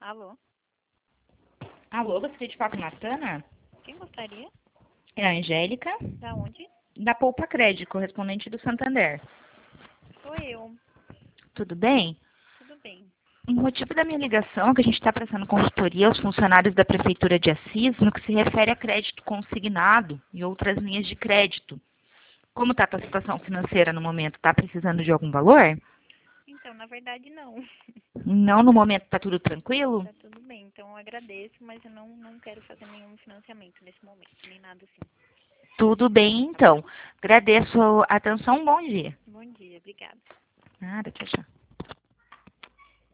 Alô? Alô, gostaria de falar com a Natana? Quem gostaria? É a Angélica, Da onde? da Poupa Crédito, correspondente do Santander. Sou eu. Tudo bem? Tudo bem. O motivo da minha ligação é que a gente está prestando consultoria aos funcionários da Prefeitura de Assis no que se refere a crédito consignado e outras linhas de crédito. Como está a tua situação financeira no momento? Está precisando de algum valor? Então, na verdade, não. Não, no momento está tudo tranquilo? Tá tudo bem. Então, eu agradeço, mas eu não quero fazer nenhum financiamento nesse momento, nem nada assim. Tudo bem, Tá então. bom? Agradeço a atenção, bom dia. Bom dia. Obrigada. Nada, tchau, tchau.